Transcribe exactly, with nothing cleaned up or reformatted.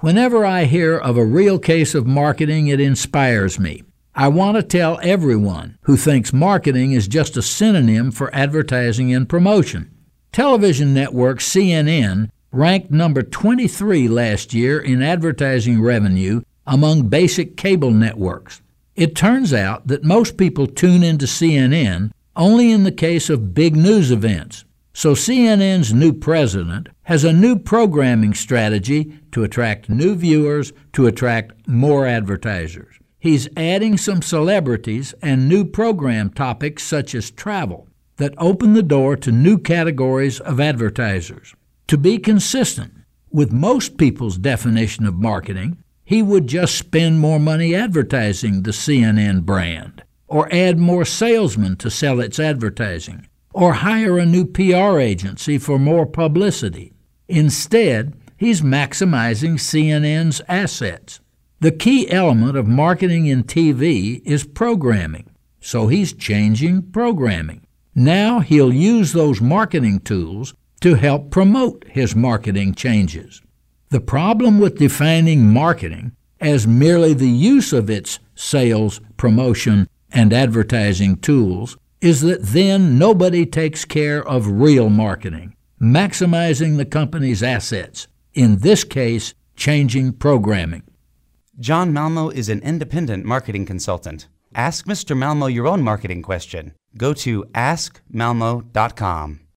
Whenever I hear of a real case of marketing, it inspires me. I want to tell everyone who thinks marketing is just a synonym for advertising and promotion. Television network C N N ranked number twenty-three last year in advertising revenue among basic cable networks. It turns out that most people tune into C N N only in the case of big news events. So C N N's new president has a new programming strategy to attract new viewers, to attract more advertisers. He's adding some celebrities and new program topics such as travel that open the door to new categories of advertisers. To be consistent with most people's definition of marketing, he would just spend more money advertising the C N N brand, or add more salesmen to sell its advertising, or hire a new P R agency for more publicity. Instead, he's maximizing C N N's assets. The key element of marketing in T V is programming, so he's changing programming. Now he'll use those marketing tools to help promote his marketing changes. The problem with defining marketing as merely the use of its sales, promotion, and advertising tools is that then nobody takes care of real marketing, maximizing the company's assets, in this case, changing programming. John Malmo is an independent marketing consultant. Ask Mister Malmo your own marketing question. Go to ask malmo dot com.